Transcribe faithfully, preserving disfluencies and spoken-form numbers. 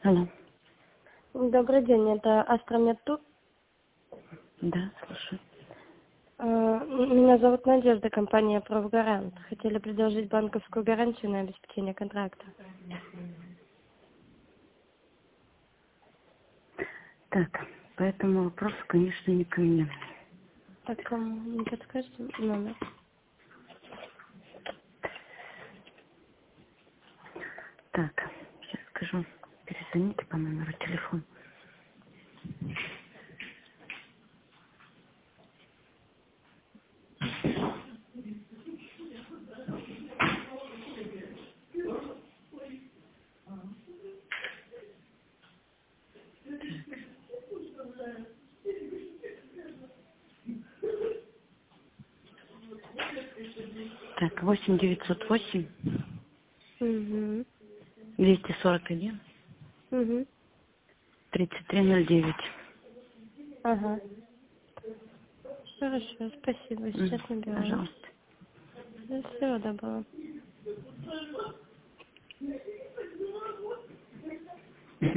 Алло. Добрый день, это Астромед Тур. Да, слушаю. Меня зовут Надежда, компания «Профгарант». Хотели предложить банковскую гарантию на обеспечение контракта. Так, по этому вопросу, конечно, не ко мне. Так, кому не подскажете номер? Так, сейчас скажу. Перезвоните по номеру телефона. Так, восемь девятьсот восемь Угу. двести сорок один Угу. тридцать три ноль девять. Ага. Хорошо, спасибо. Сейчас набираю. Пожалуйста. Всего доброго.